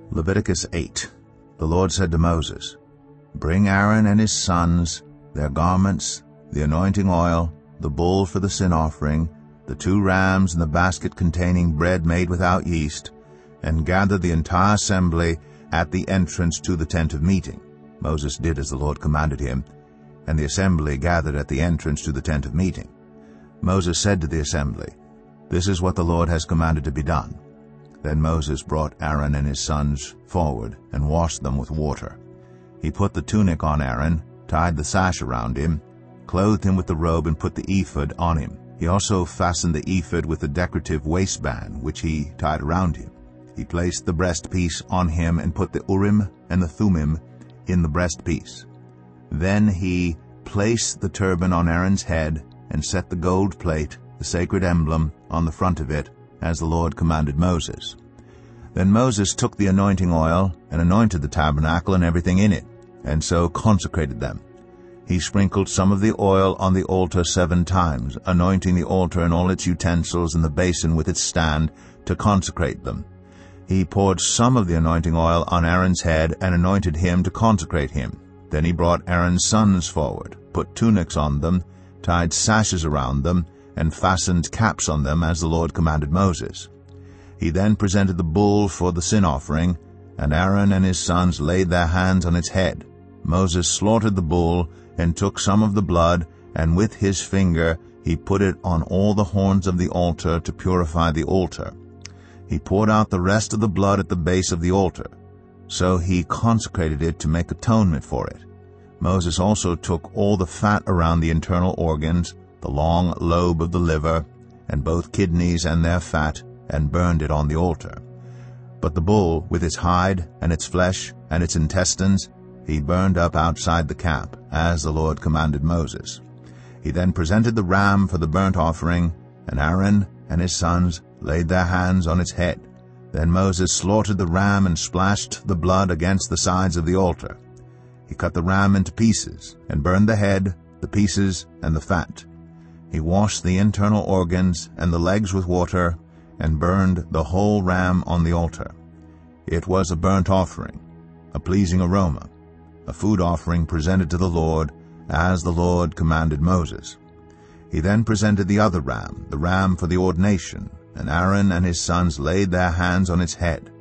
Leviticus 8. The Lord said to Moses, Bring Aaron and his sons, their garments, the anointing oil, the bull for the sin offering, the 2 rams and the basket containing bread made without yeast, and gather the entire assembly at the entrance to the tent of meeting. Moses did as the Lord commanded him, and the assembly gathered at the entrance to the tent of meeting. Moses said to the assembly, This is what the Lord has commanded to be done. Then Moses brought Aaron and his sons forward and washed them with water. He put the tunic on Aaron, tied the sash around him, clothed him with the robe, and put the ephod on him. He also fastened the ephod with a decorative waistband, which he tied around him. He placed the breastpiece on him and put the Urim and the Thummim in the breastpiece. Then he placed the turban on Aaron's head and set the gold plate, the sacred emblem, on the front of it, as the Lord commanded Moses. Then Moses took the anointing oil and anointed the tabernacle and everything in it, and so consecrated them. He sprinkled some of the oil on the altar 7 times, anointing the altar and all its utensils and the basin with its stand to consecrate them. He poured some of the anointing oil on Aaron's head and anointed him to consecrate him. Then he brought Aaron's sons forward, put tunics on them, tied sashes around them, and fastened caps on them as the Lord commanded Moses. He then presented the bull for the sin offering, and Aaron and his sons laid their hands on its head. Moses slaughtered the bull and took some of the blood, and with his finger he put it on all the horns of the altar to purify the altar. He poured out the rest of the blood at the base of the altar. So he consecrated it to make atonement for it. Moses also took all the fat around the internal organs, the long lobe of the liver, and both kidneys and their fat, and burned it on the altar. But the bull, with its hide and its flesh and its intestines, he burned up outside the camp, as the Lord commanded Moses. He then presented the ram for the burnt offering, and Aaron and his sons laid their hands on its head. Then Moses slaughtered the ram and splashed the blood against the sides of the altar. He cut the ram into pieces, and burned the head, the pieces, and the fat. He washed the internal organs and the legs with water, and burned the whole ram on the altar. It was a burnt offering, a pleasing aroma, a food offering presented to the Lord, as the Lord commanded Moses. He then presented the other ram, the ram for the ordination, and Aaron and his sons laid their hands on its head.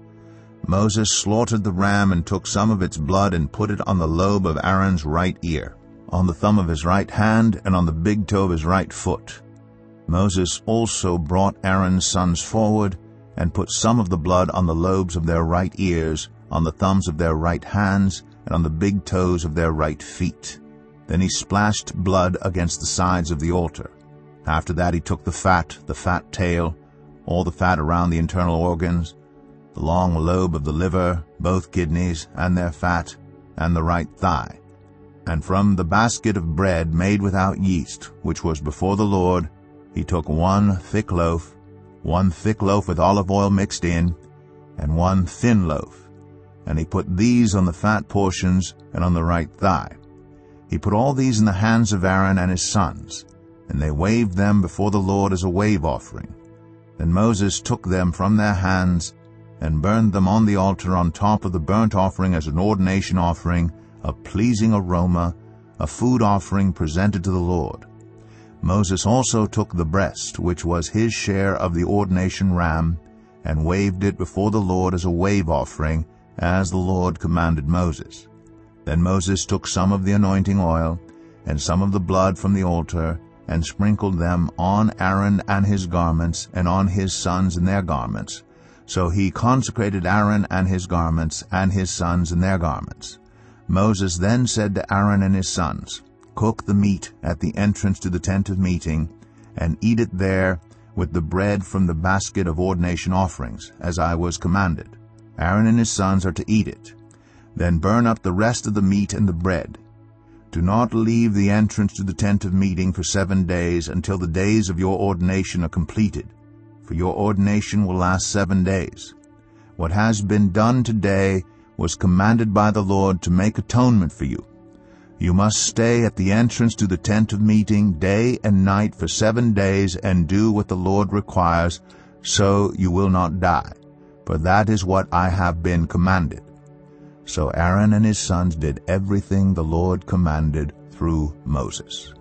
Moses slaughtered the ram and took some of its blood and put it on the lobe of Aaron's right ear, on the thumb of his right hand, and on the big toe of his right foot. Moses also brought Aaron's sons forward and put some of the blood on the lobes of their right ears, on the thumbs of their right hands, and on the big toes of their right feet. Then he splashed blood against the sides of the altar. After that he took the fat tail, all the fat around the internal organs, the long lobe of the liver, both kidneys and their fat, and the right thigh. And from the basket of bread made without yeast, which was before the Lord, he took 1 thick loaf with olive oil mixed in, and 1 thin loaf, and he put these on the fat portions and on the right thigh. He put all these in the hands of Aaron and his sons, and they waved them before the Lord as a wave offering. Then Moses took them from their hands and burned them on the altar on top of the burnt offering as an ordination offering, a pleasing aroma, a food offering presented to the Lord. Moses also took the breast, which was his share of the ordination ram, and waved it before the Lord as a wave offering, as the Lord commanded Moses. Then Moses took some of the anointing oil and some of the blood from the altar, and sprinkled them on Aaron and his garments, and on his sons and their garments. So he consecrated Aaron and his garments, and his sons and their garments. Moses then said to Aaron and his sons, Cook the meat at the entrance to the tent of meeting, and eat it there with the bread from the basket of ordination offerings, as I was commanded. Aaron and his sons are to eat it. Then burn up the rest of the meat and the bread. Do not leave the entrance to the tent of meeting for 7 days until the days of your ordination are completed, for your ordination will last 7 days. What has been done today was commanded by the Lord to make atonement for you. You must stay at the entrance to the tent of meeting day and night for 7 days and do what the Lord requires, so you will not die. for that is what I have been commanded." So Aaron and his sons did everything the Lord commanded through Moses.